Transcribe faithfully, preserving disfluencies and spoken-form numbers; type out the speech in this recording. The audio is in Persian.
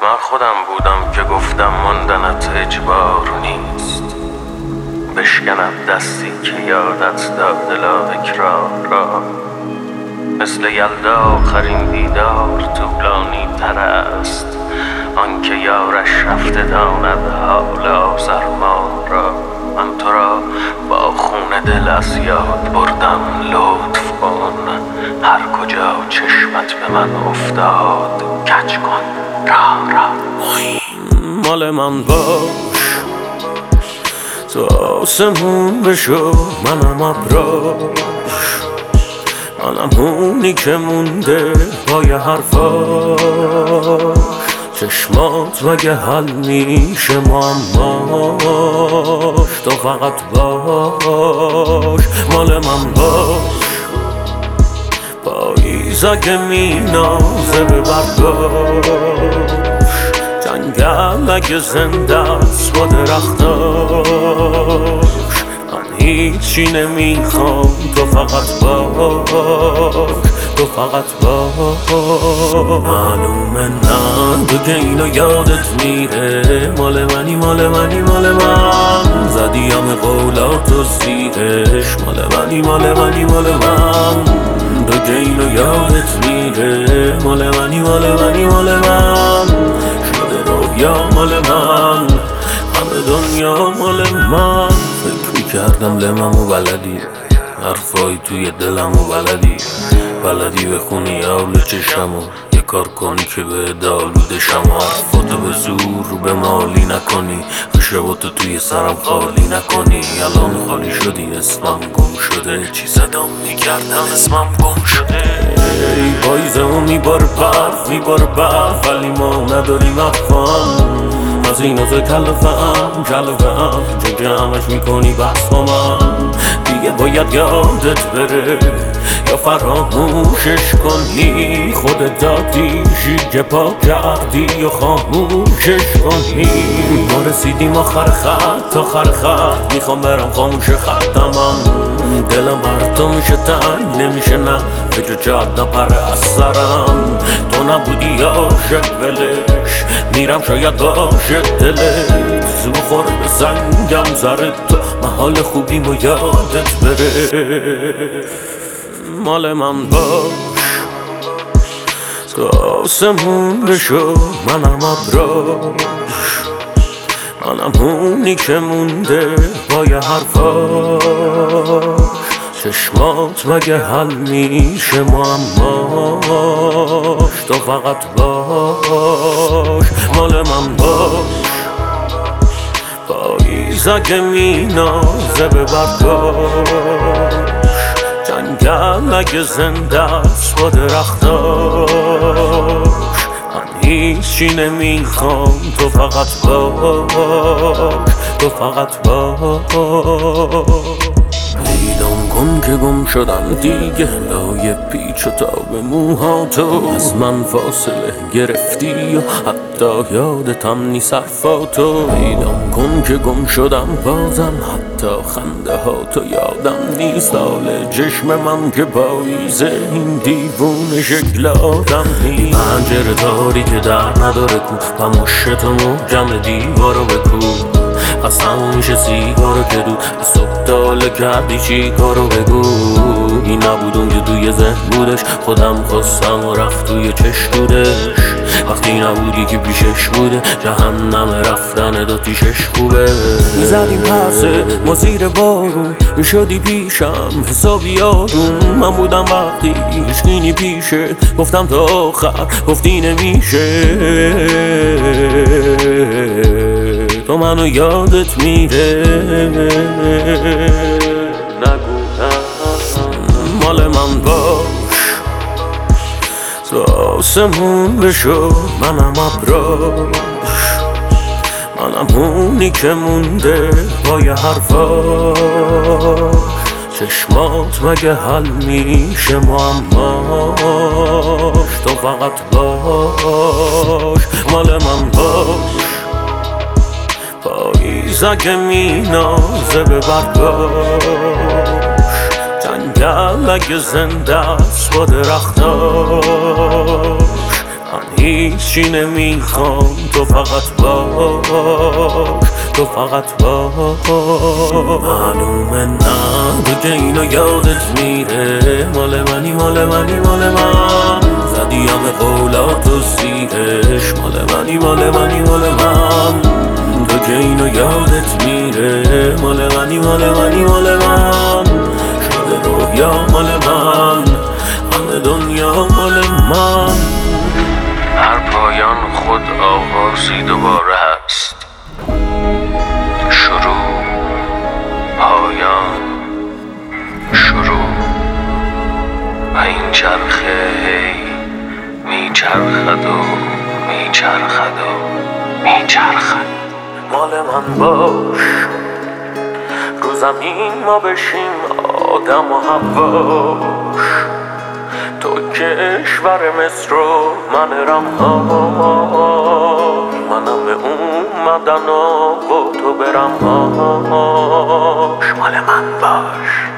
من خودم بودم که گفتم ماندنت اجبار نیست، بشکند دستی که یادت داد لااکرار را. مثل یلدا آخرین دیدار طولانی تر است، آنکه یارش رفته داند حال آزرما را. من تو را با خون دل از یاد بردم، لطف کن هر کجا چشمت به من افتاد کج کن راه را. مال من باش تو آسمون بشو، منم ابراش، منم اونی که مونده پای حرفاش. چشمات مگه حل میشه معماش، تو فقط باش. مال من باش پاییز اگه مینازه به برداش، جنگل اگه زنده است با درختاش. من هیچی نمیخوام، تو فقط باش، تو فقط باش. معلومه نه دیگه اینو یادت میره، مال منی مال منی مال من. زدی همه قولاتو زیرش، مال منی مال منی مال من. دیگه اینو یادت میره، مال منی مال منی مال من. شده رویا مال من، همه دنیا مال من. فکر میکردم لممو بلدی، حرفای توی دلمو بلدی، بلدی بخونی اول چشمو، یه کار کنی که به دالوده شم. حرفاتو به زور رو به مالی نکنی، خشباتو توی سرم خالی نکنی. الان خالی شدی، اسمم گم شده، چی صدام میکردم اسمم گم شده. ای پاییزمو میباره برف میباره برف، ولی ما نداریم افهم از این از کلفم کلفم. چون جمعش میکنی بحث با من، دیگه باید یادت بره یا فراموشش کنی. خودت دادیشی که پا کردی یا خاموشش کنی. ما رسیدیم آخر خط آخر خط، میخوام برم خاموش خطم. دلم بر تو میشه تنگ نمیشه، نه فکر جاد نپره از سرم. تو نبودی عاشق ولش، میرم شاید باشه دلت. زو خور به سنگم زره تو، محال خوبیم و یادت بره. مال من باش تو آسمون بشو، منم ابراش، منم اونی که مونده پای حرفاش. چشمات مگه حل میشه معماش، تو فقط باش. مال من باش پاییز اگه مینازه به برداش، جنگل اگه زنده است با درختاش. من هیچی نمیخوام، تو فقط باش، تو فقط باش. پیدام کن که گم شدم دیگه، لای پیچ و تاب موهاتو از من فاصله گرفتی و حتی یادتم نیست حرفاتو. پیدام کن که گم شدم بازم، حتی خنده هاتو یادم نیست. حال چشم من که پاییزه، این دیوونه شکل آدم نیست. پنجره داری که در نداره کو، پموشتو محکم دیوارو بکو. قسم میشه سیگارو که دود از صبح تاله کردی چی کارو بگو. این نبود اون که توی ذهن بودش، خودم خواستم و رفت توی چشمودش. وقتی نبودی که پیشش بوده، جهنم رفتن داتیشش خوبه. میزدیم پسه ما زیر بارون، میشدی پیشم حسابی آروم. من بودم وقتی هیچکی پیشه، گفتم تا آخر گفتی نمیشه. تو منو یادت میره، نگو مال من باش تو آسمون بشو، منم ابراش، منم اونی که مونده پای حرفاش. چشمات مگه حل میشه معماش، تو فقط باش. مال من باش پاییز اگه مینازه به برداش، جنگل اگه زنده است با درختاش. من هیچی نمیخوام، تو فقط باش، تو فقط باش. معلومه نه دیگه اینو یادت میره، مال منی مال منی مال من، زدی همه قولات و سیرش، مال منی مال منی مال من، تو که اینو یادت میره، مال منی مال منی مال من، شده رویا مال من، همه دنیا مال من. هر پایان خود آغازی دوباره هست، شروع پایان شروع، و این چرخه هی میچرخد و میچرخد و میچرخد. مال من باش، رو زمین ما بشیم آدم و حواش، تو کشور مصر و من رمهاش، منم به اومدن و تو برمهاش. مال من باش.